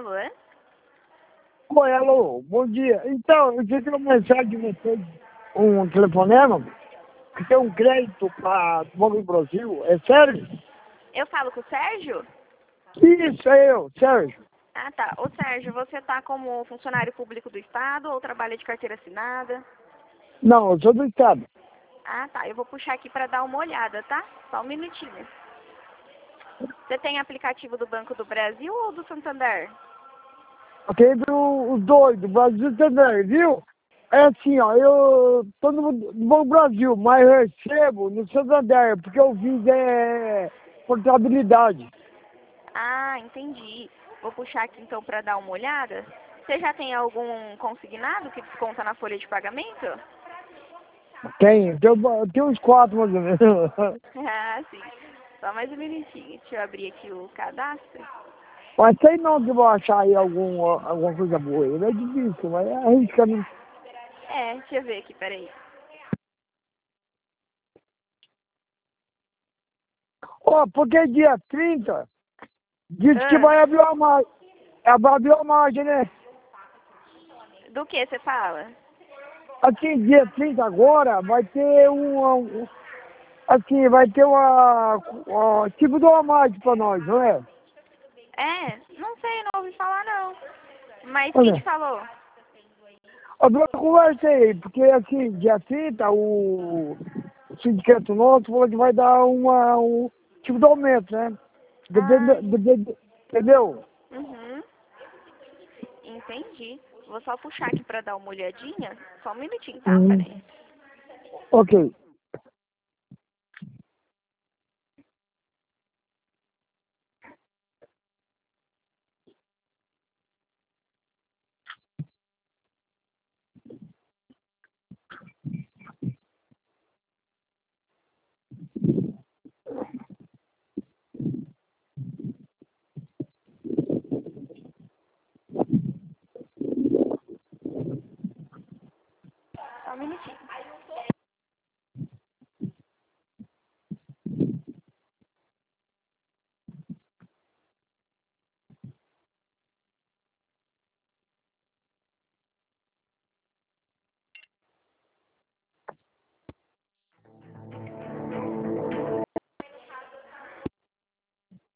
Alô? Oi, alô, bom dia. Então, eu tive uma mensagem de vocês, um telefonema, que tem um crédito para Banco do Brasil. É sério? Eu falo com o Sérgio? Isso, é eu, Sérgio. Ah, tá. Ô, Sérgio, você tá como funcionário público do Estado ou trabalha de carteira assinada? Não, eu sou do Estado. Ah, tá. Eu vou puxar aqui para dar uma olhada, tá? Só um minutinho. Você tem aplicativo do Banco do Brasil ou do Santander? Ok, os dois, do Brasil também, viu? É assim, ó, eu tô no Banco do Brasil, mas eu recebo no Santander, porque eu fiz portabilidade. Ah, entendi. Vou puxar aqui então para dar uma olhada. Você já tem algum consignado que desconta na folha de pagamento? Tem uns quatro mais ou menos. Ah, sim. Só mais um minutinho. Deixa eu abrir aqui o cadastro. Mas sei não que eu vou achar aí alguma coisa boa. Ele é difícil, mas arrisca, né? Deixa eu ver aqui, peraí. Ó, porque dia 30 disse que Ah, vai abrir uma margem. Vai abrir uma margem, né? do que você fala? Assim, dia 30 agora vai ter assim, vai ter tipo de uma margem pra nós, não é? Não sei, não ouvi falar não. Mas quem te Olha, falou? eu conversei, porque assim, dia 30 o sindicato nosso falou que vai dar um tipo de aumento, né? Ah, Entendeu? uhum, entendi. Vou só puxar aqui pra dar uma olhadinha. Só um minutinho, tá? Uhum. Peraí. Ok.